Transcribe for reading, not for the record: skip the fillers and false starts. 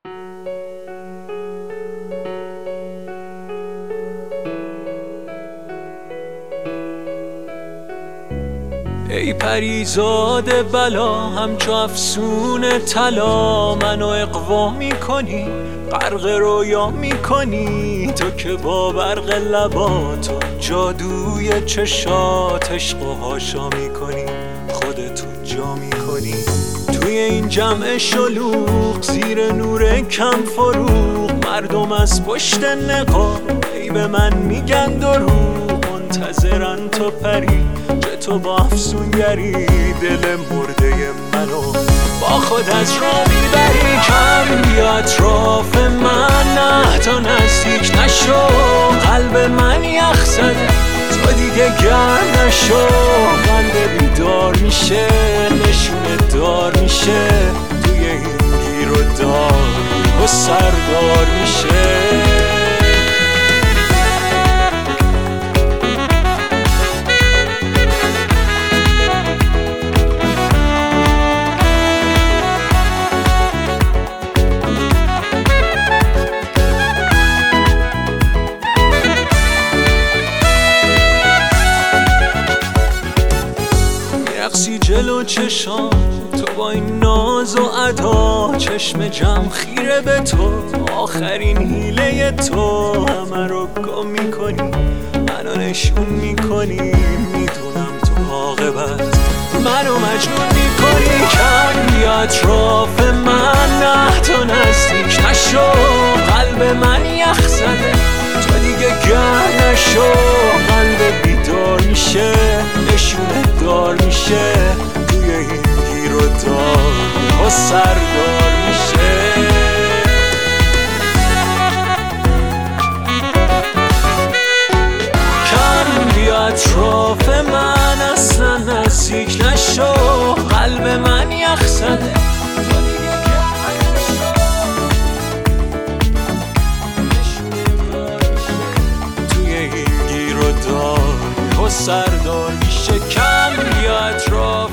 ای پریزاد بلا، همچو افسون طلا منو اغوا میکنی، غرق رویا میکنی. تو که با برق لبات و جادوی چشات عشق و هاشا میکنی، خودتو جا میکنی. توی این جمع شلوغ زیر نور کم فروغ، مردم از پشت نقاب ای به من میگن دروغ. منتظرن تو پری، تو با افسونگری دل مرده منو با خود از راه میبری. کم بیا اطراف من، نه تا نزدیک نشو. قلب من یخ زده، تو دیگه گرم نشو. قلب بیدار میشه، نشونه دار میشه، توی این گیر و دار و سردار میشه. رقصی جلو چشام تو با این ناز و ادا، چشم جمع خیره به تو، آخرین حیله تو. همه رو گم میکنی، منو نشون میکنی، میدونم تو عاقبت منو مجنون میکنی. کم بیا اطراف من، نه تا نزدیک نشو. قلب من یخ زده، تو دیگه گرم نشو. قلب بیدار میشه، نشونه دار میشه، توی این گیر و دار و سردار میشه. کم بیا اطراف من، اصلا نزدیک نشو. قلب من یخ زده، تو دیگه گرم نشو. نشونه دار میشه، توی این گیر و دار و سردار میشه. کم بیا اطراف